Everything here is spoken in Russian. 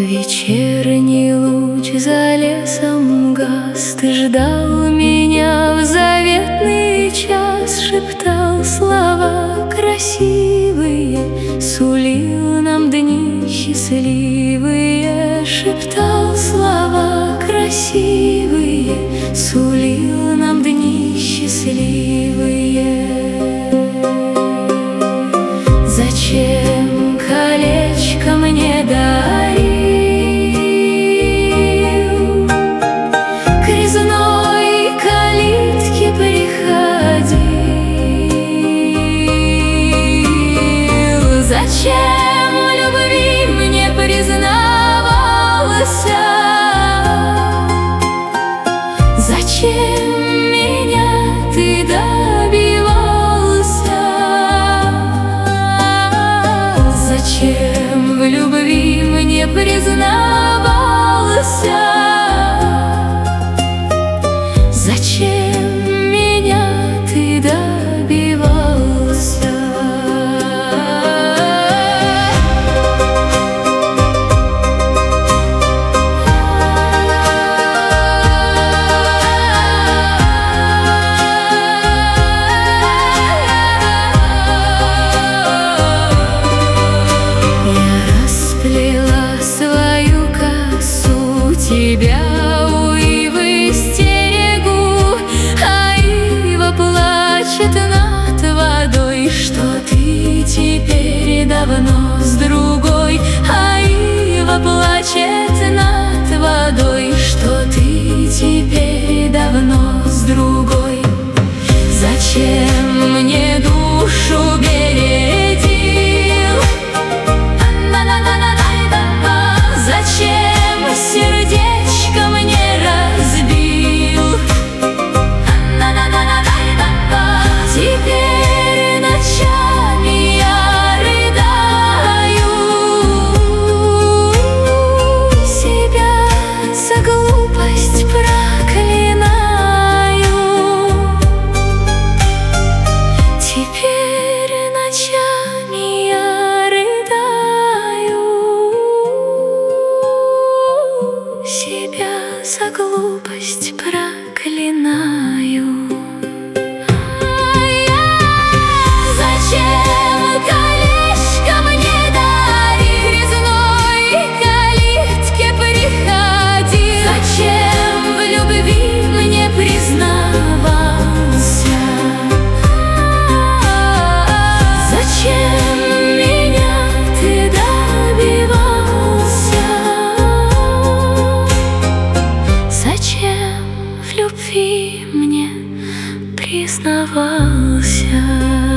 Вечерний луч за лесом гас, ты ждал меня в заветный час, шептал слова красивые, сулил нам дни счастливые, шептал слова красивые, сулил нам дни счастливые. Зачем колечко мне дарил? К резной калитке приходил. Зачем любви мне признавался? Зачем меня ты добивался? Зачем в любви мне признавался? Зачем меня ты добивался? Тебя у ивы стерегу, а ива плачет над водой, что ты теперь давно с другой. А ива плачет над водой, что ты теперь давно с другой. Зачем мне душу бередил? Зачем сердечко мне разбил? Теперь ночами я рыдаю, себя за глупость проклинаю. Теперь ночами я рыдаю, себя за глупость проклинаю. Зачем колечко мне дарил? К резной калитке приходил. Зачем в любви мне признавался? Зачем меня ты добивался? Зачем в любви мне признавался?